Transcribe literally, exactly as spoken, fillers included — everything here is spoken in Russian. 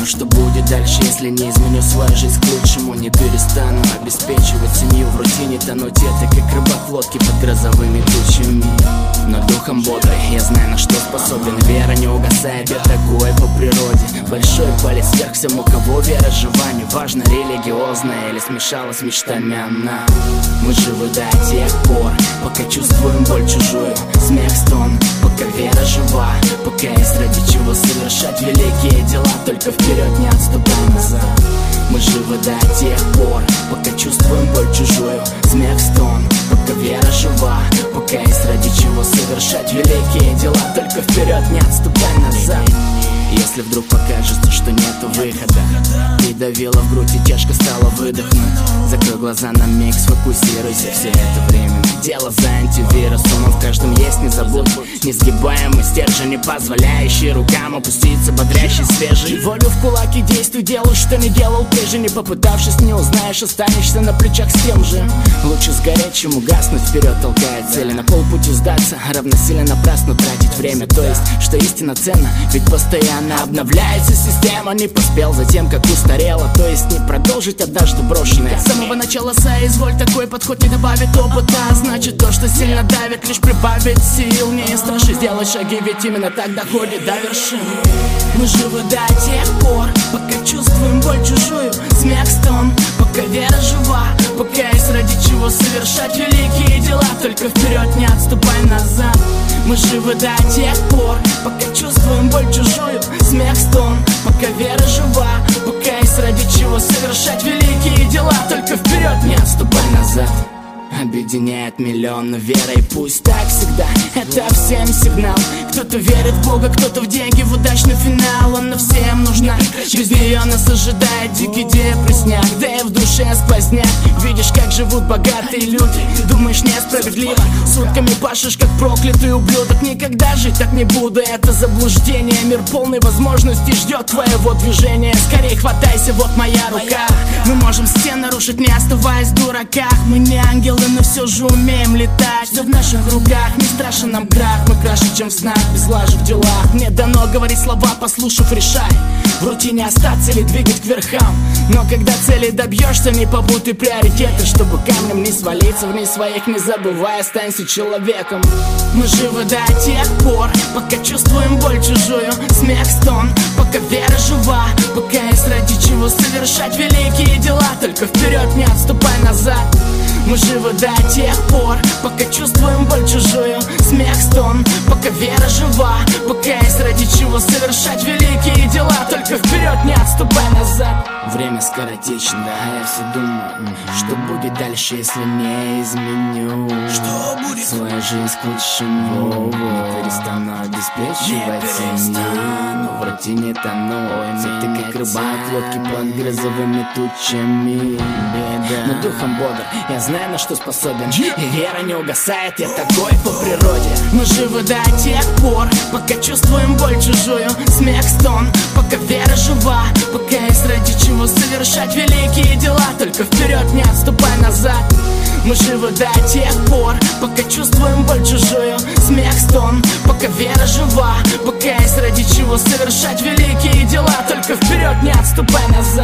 что будет дальше, если не изменю свою жизнь к лучшему. Не перестану обеспечивать семью, в рутине тонуть это, как рыба в лодке под грозовыми тучами. Но духом бодрый, я знаю, на что способен. Вера не угасает, я такой по природе. Большой палец вверх всем, у кого вера жива. Неважно, религиозная или смешалась с мечтами она. Мы живы до тех пор, пока чувствуем боль чужую. Смех, стон, пока вера жива. Пока есть ради чего совершать великие дела. Только вперед, не отступай назад. Мы живы до тех пор, пока чувствуем боль чужую. Смех, стон, пока вера жива. Пока есть ради чего совершать великие дела. Только вперед, не отступай назад. Если вдруг покажется, что нету выхода, придавило в грудь и тяжко стало выдохнуть, закрой глаза на миг, сфокусируйся, все это время дело за антивирусом. Он в каждом есть, не забудь. Несгибаемый стержень, не позволяющий рукам опуститься, бодрящий, свежий. Волю в кулак и действуй, делай, что не делал прежде. Не попытавшись, не узнаешь, останешься на плечах с тем же. Лучше сгореть, чем угаснуть, вперед толкает цели. На полпути сдаться, равносильно напрасно тратить время. То есть, что истина ценна, ведь постоянно обновляется система. Не поспел за тем, как устарела, то есть не продолжить однажды брошенное. С самого начала соизволь, такой подход не добавит опыта. Значит, то, что сильно давит, лишь прибавит сил. Не страшно сделать шаги, ведь именно так доходит до вершины. Мы живы до тех пор, пока чувствуем боль чужую. Смех, стон, пока вера жива. Пока есть ради чего совершать великие дела. Только вперед, не отступай назад. Мы живы до тех пор, пока чувствуем боль чужую. Смех, стон, пока вера жива. Пока есть ради чего совершать великие дела. Только вперед, не отступай назад. Объединяет миллион верой, пусть так всегда. Это всем сигнал. Кто-то верит в Бога, кто-то в деньги, в удачный финал. Она всем нужна, без нее нас ожидает дикий депрессняк. Да и в душе сквозняк. Видишь, как живут богатые люди. Думаешь, несправедливо, сутками пашешь, как проклятый ублюдок. Никогда жить так не буду, это заблуждение. Мир полный возможностей ждет твоего движения. Скорей хватайся, вот моя рука. Мы можем стены рушить, не оставаясь в дураках. Мы не ангелы, но все же умеем летать. Все в наших руках, не страшен нам крах. Мы краше, чем в снах, без лажи в делах. Мне дано говорить слова, послушав, решай. В рутине остаться или двигать к верхам. Но когда цели добьешься, не попутай приоритеты. Чтобы камнем не свалиться вниз своих, не забывай, останься человеком. Мы живы до тех пор, пока чувствуем боль чужую. Смех, стон, пока вера жива. Пока есть ради чего совершать великие дела. Только вперед, не отступай назад. Мы живы до тех пор, пока чувствуем боль чужую. Смех, стон, пока вера жива. Пока есть ради чего совершать великие дела. Только вперед, не отступай назад. Время скоротечно, да, а я все думаю, что будет дальше, если не изменю. Что будет? Свою жизнь к лучшему. Не перестану обеспечивать семью. В рутине тону, ты как рыба в лодке под грозовыми тучами. Беда, но духом бодр, я знаю, на что способен. И вера не угасает, я такой по природе. Мы живы до тех пор, пока чувствуем боль чужую. Смех, стон, пока вера жива. Пока есть ради чего совершать великие дела. Только вперед, не отступай назад. Мы живы до тех пор, пока чувствуем боль чужую. Смех, стон, пока вера жива. Пока есть ради чего совершать великие дела. Только вперед, не отступай назад.